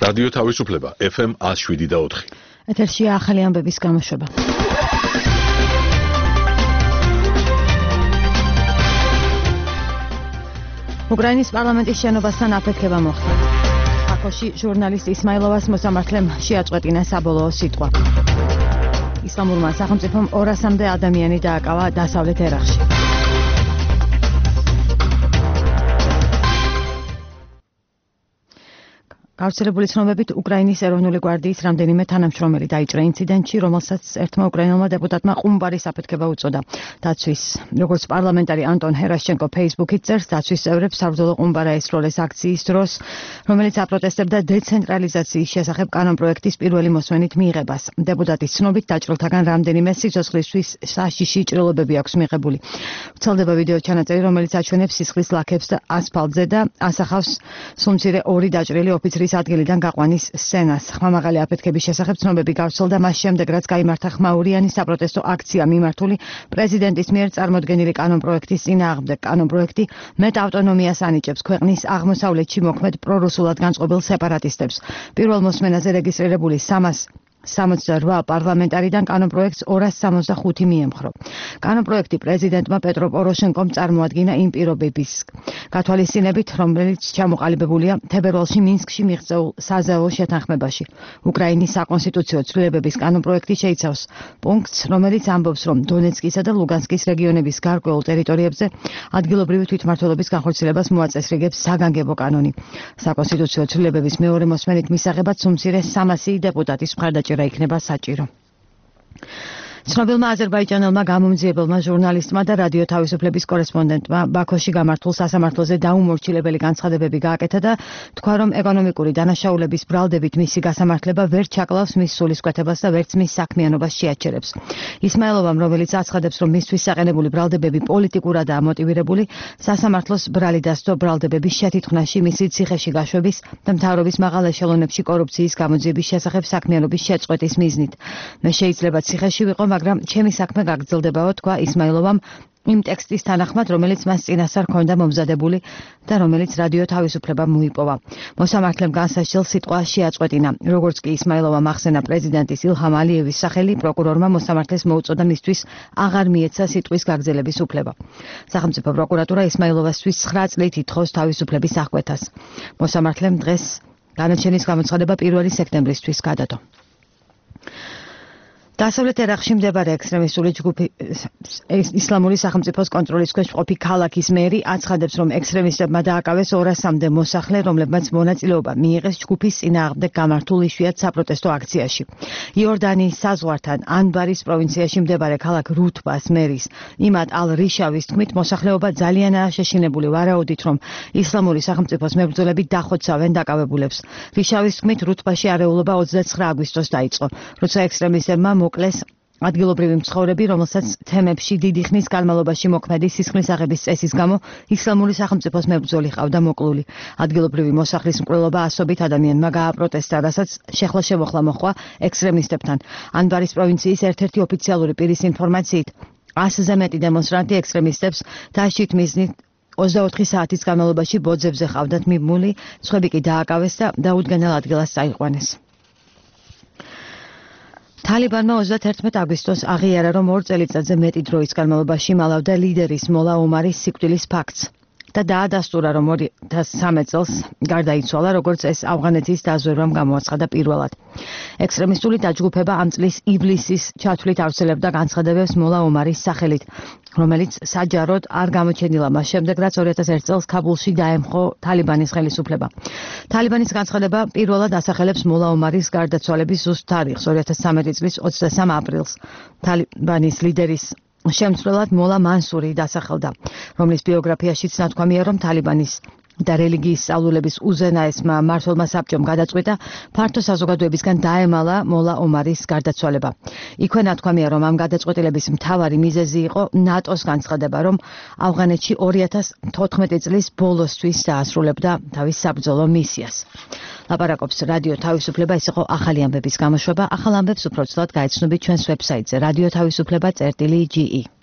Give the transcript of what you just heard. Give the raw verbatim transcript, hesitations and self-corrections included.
რადიო თავისუფლება ეფ ემ one oh seven და four. ეთერშია ახალი ამბების გამოშვება. უკრაინის პარლამენტის შენობასთან აფეთქება მოხდა. ბაქოში ჟურნალისტ ისმაილოვას მოსამართლემ შეაწყვეტინა საბოლოო სიტყვა. ისლამურმა სახელმწიფომ ორასამდე ადამიანი დააკავა დასავლეთ ერაყში. გავრცელებული ცნობებით უკრაინის ეროვნული გვარდიის რამდენიმე თანამშრომელი დაიჭრა ინციდენტში, რომელსაც ერთმა უკრაინელმა დეპუტატმა ყუმბარის აფეთქება უწოდა. დაცვის, როგორც პარლამენტარი ანტონ ჰერაშჩენკო Facebook-ით წერს, დაცვის წევრებს საბრძოლო ყუმბარა ესროლეს აქციის დროს, რომელიც აპროტესტებდა დეცენტრალიზაციის შესახებ კანონპროექტის პირველი მოსმენით მიიღებას. დეპუტატის ცნობით დაჭრილთაგან რამდენიმე სიცოცხლისთვის საშიში ჭრილობები აქვს მიღებული. ვრცელდება ვიდეო ჩანაწერი, რომელიც აჩვენებს სისხლის ლაქებს ასფალტზე და ასახავს სულმცირე ორი დაჭრილი ოფიცრის ადგილიდან გაყვანის სცენას. ხმამაღალი აფეთქების შესახებ ცნობები გავრცელდა მას შემდეგ, რაც გაიმართა ხმაურიანი საპროტესტო აქცია მიმართული პრეზიდენტის მიერ წარმოდგენილი კანონპროექტის წინააღმდეგ. კანონპროექტი მეტ ავტონომიას ანიჭებს ქვეყნის აღმოსავლეთში მოქმედ პრორუსულად განწყობილ სეპარატისტებს. პირველ მოსმენაზე რეგისტრირებული სამას სამოცდაოთხ პარლამენტარიდან კანონპროექტს ორას სამოცდახუთი მიემხრო. კანონპროექტი პრეზიდენტმა პეტრო პოროშენკომ წარმოადგინა იმ პირობების გათვალისწინებით, რომელიც ჩამოყალიბებულია თებერვალში მინსკში მიღწეულ საზავო შეთანხმებაში. უკრაინის საკონსტიტუციო ცვლილებების კანონპროექტი შეიცავს პუნქტს, რომელიც ამბობს, რომ დონეცკისა და ლუგანსკის რეგიონების გარკვეულ ტერიტორიებზე ადგილობრივი თვითმმართველობის განხორციელებას მოაწესრიგებს საგანგებო კანონი. საკონსტიტუციო ცვლილებების მეორე მოსმენით მისაღებად სუმცირე სამასი დეპუტატის მხარდაჭერა იქნება საჭირო. ცნობილმა აზერბაიჯანელმა გამომძიებელმა ჟურნალისტმა და რადიო თავისუფლების კორესპონდენტმა ბაქოში გამართულ სასამართლოზე დაუმორჩილებელი განცხადებები გააკეთა და თქვა, რომ ეკონომიკური დანაშაულების ბრალდებით მისი გასამართლება ვერ ჩაკლავს მის სულისკვეთებას და ვერც მის საქმიანობას შეაჩერებს. ისმაილოვამ, რომელიც აცხადებს, რომ მისთვის საყენებული ბრალდებები პოლიტიკურადაა მოტივირებული, სასამართლოს ბრალი დასდო ბრალდებების შეთითქმაში მისი ციხეში გაშვების და მთავრობის მაღალ ეშელონებში კორუფციის გამოძიების შესახებ საქმიანობის შეწყვეტის მიზნით. მე შეიძლება ციხეში ვიყო, მაგრამ ჩემი საქმე გაგრძელდებაო, თქვა ისმაილოვამ იმ ტექსტის თანახმად, რომელიც მას წინასწარ ჰქონდა მომზადებული და რომელიც რადიო თავისუფლება მოიპოვა. მოსამართლემ განსაცდელ სიტყვა შეაწყვეტინა. როგორც კი ისმაილოვამ ახსენა პრეზიდენტის ილჰამ ალიევის სახელი, პროკურორმა მოსამართლეს მოუწოდა მისთვის აღარ მიეცა სიტყვის გაგრძელების უფლება. სახელმწიფო პროკურატურა ისმაილოვასთვის ცხრა წლით ითხოვს თავისუფლების აღკვეთას. მოსამართლემ დღეს განაჩენის გამოცხადება პირველი სექტემბრისთვის გადადო. დასავლეთ ერაყში მდებარე ექსტრემისტული ჯგუფი ისლამური სახელმწიფოს კონტროლის ქვეშ მყოფი ქალაქის მერი აცხადებს, რომ ექსტრემისტებმა დააკავეს ორასამდე მოსახლე, რომლებმაც მონაწილეობა მიიღეს ჯგუფის წინააღმდეგ გამართულ იშვიათ საპროტესტო აქციაში. იორდანიის საზღვართან ანბარის პროვინციაში მდებარე ქალაქ რუთბას მერის იმად ალ-რიშავის თქმით, მოსახლეობა ძალიანაა შეშინებული ვარაუდით, რომ ისლამური სახელმწიფოს მებრძოლები დახოცავენ დაკავებულებს. რიშავის თქმით, რუთბაში არეულობა ოცდაცხრა აგვისტოს დაიწყო, როცა ექსტრემისტებმა მოკლეს ადგილობრივი მცხოვრები, რომელსაც თემებში დიდი ხნის განმავლობაში მოქმედი სისხლის აღების წესის გამო ისლამური სახელმწიფოს მებრძოლი ჰყავდა მოკლული. ადგილობრივი მოსახლის მკვლელობა ასობით ადამიანმა გააპროტესტა, რასაც შეხლა შემოხლა მოჰყვა ექსტრემისტებთან. ანბარის პროვინციის ერთ-ერთი ოფიციალური პირის ინფორმაციით, ასზე მეტი დემონსტრანტი ექსტრემისტებს დაშით მიზნით ოცდაოთხი საათის განმავლობაში ბოძებზე ჰყავდათ მიბმული, სხვები კი დააკავეს და დაუდგენელ ადგილას წაიყვანეს. თალიბანმა ოცდაათერთმეტ აგვისტოს აღიარა, რომ ორ წელიწადზე მეტი დროის განმავლობაში მალავდა ლიდერის მოლა ომარის სიკვდილის ფაქტს და დაადასტურა, რომ ორი ათას სამი წელს გარდაიცვალა, როგორც ეს ავღანეთის დაზვერვამ გამოაცხადა პირველად. ექსტრემისტული დაჯგუფება ამ წლის ივლისის ჩათვლით ავრცელებდა განცხადებებს მოლა ომარის სახელით, რომელიც საჯაროდ არ გამოჩენილა მას შემდეგ, რაც ორი ათას ერთი წელს ქაბულში დაემხო თალიბანის ხელისუფლება. თალიბანის განცხადება პირველად ასახელებს მოლა ომარის გარდაცვალების ზუსტ თარიღს, ორი ათას ცხრამეტი წლის ოცდასამ აპრილს. თალიბანის ლიდერის შემცვლელად მოლა მანსური დასახელდა, რომლის ბიოგრაფიაშიც ნათქვამია, რომ თალიბანის და რელიგიის სწავლულების უზენაესმა მმართველმა საბჭომ გადაწყვიტა ფართო საზოგადოებისგან დაემალა მოლა ომარის გარდაცვალება. იქვე ნათქვამია, რომ ამ გადაწყვეტილების მთავარი მიზეზი იყო ნატოს განცხადება, რომ ავღანეთში ორი ათას თოთხმეტი წლის ბოლოსთვის დაასრულებდა თავის საბრძოლო მისიას. ლაპარაკობს რადიო თავისუფლება, ეს იყო ახალი ამბების გამოშვება. ახალ ამბებს უფრო ცუდად გაეცნობით ჩვენს ვებსაიტზე radio თავისუფლება წერტილი ჯი ი.